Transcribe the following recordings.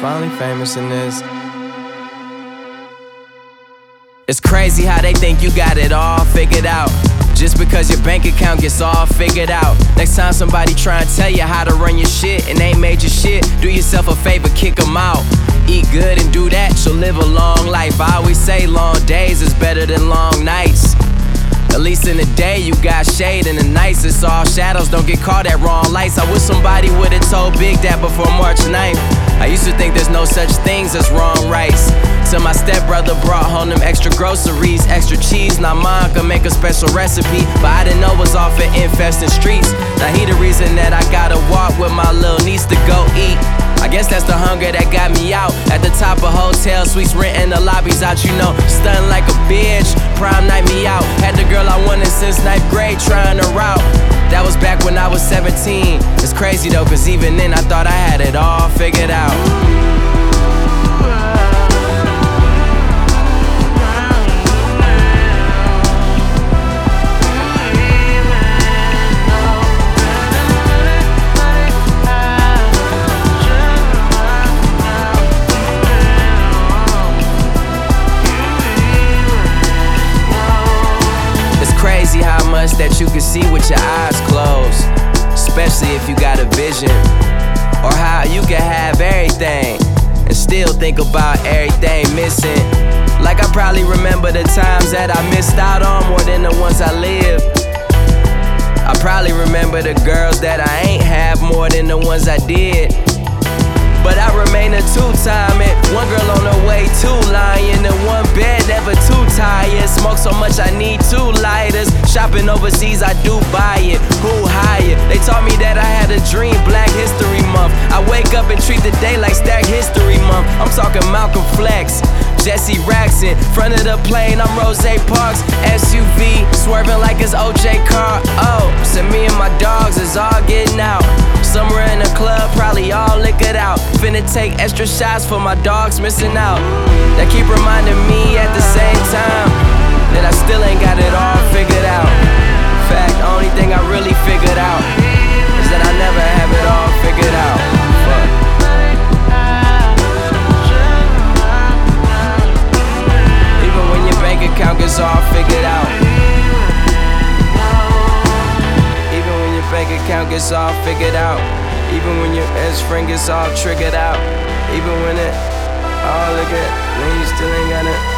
finally famous in this. It's crazy how they think you got it all figured out, just because your bank account gets all figured out. Next time somebody try and tell you how to run your shit and ain't made your shit, do yourself a favor, kick them out. Eat good and do that, you'll live a long life. I always say long days is better than long nights. At least in the day you got shade, and the nights it's all shadows. Don't get caught at wrong lights. I wish somebody would've told Big that before March 9th. I used to think there's no such things as wrong rights, till my stepbrother brought home them extra groceries, extra cheese. Now mom could make a special recipe, but I didn't know it was off in infested streets. Now he the reason that I gotta walk with my little niece to go eat. I guess that's the hunger that got me out. At the top of hotel suites, renting the lobbies out, you know, stunting like a bitch. Prime night me out. Had the girl I wanted since 9th grade trying to route. That was back when I was 17. It's crazy though, cause even then I thought I had it all figured out. Crazy how much that you can see with your eyes closed, especially if you got a vision. Or how you can have everything and still think about everything missing. Like I probably remember the times that I missed out on more than the ones I lived. I probably remember the girls that I ain't have more than the ones I did. But I remain a two-timing, one girl on her way, two lying in one bed, never too tired. Smoke so much I need two lighters. Shopping overseas, I do buy it. Who hired? They taught me that I had a dream, Black History Month. I wake up and treat the day like Stack History Month. I'm talking Malcolm Flex, Jesse Raxon, front of the plane, I'm Rose Parks, SUV, swerving like it's OJ Car. Oh, so me and my dogs is all getting out. Somewhere in the club, probably all liquored out. Finna take extra shots for my dogs missing out. That keep reminding me at the same time that I still ain't got it all figured out. Fact, the only thing I really figured out is that I never have it all figured out. Fuck. Even when your bank account gets all figured out. Even when your bank account gets all figured out. Even when your best friend gets all triggered out. Even when it all look at, man, you still ain't got it.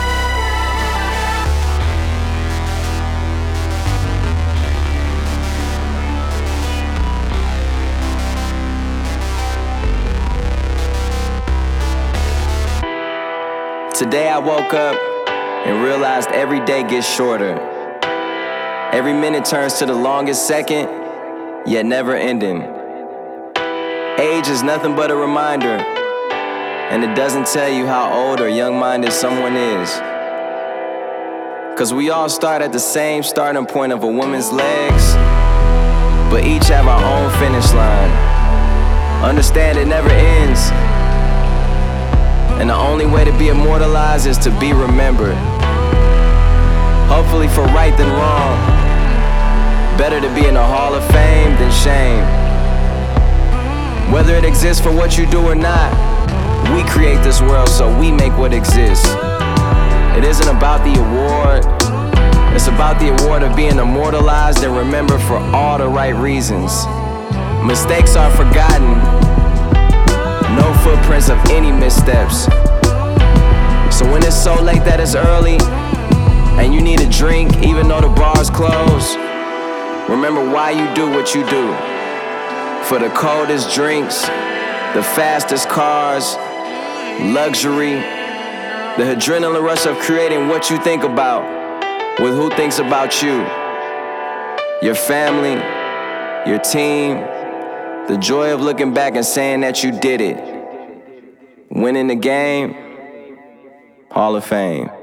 Today I woke up and realized every day gets shorter. Every minute turns to the longest second, yet never ending. Age is nothing but a reminder, and it doesn't tell you how old or young-minded someone is. Cause we all start at the same starting point of a woman's legs, but each have our own finish line. Understand it never ends, and the only way to be immortalized is to be remembered. Hopefully for right than wrong. Better to be in the Hall of Fame than shame. Whether it exists for what you do or not, we create this world, so we make what exists. It isn't about the award, it's about the award of being immortalized and remembered for all the right reasons. Mistakes are forgotten, no footprints of any missteps. So when it's so late that it's early, and you need a drink even though the bar's closed, remember why you do what you do. For the coldest drinks, the fastest cars, luxury, the adrenaline rush of creating what you think about with who thinks about you. Your family, your team, the joy of looking back and saying that you did it. Winning the game, Hall of Fame.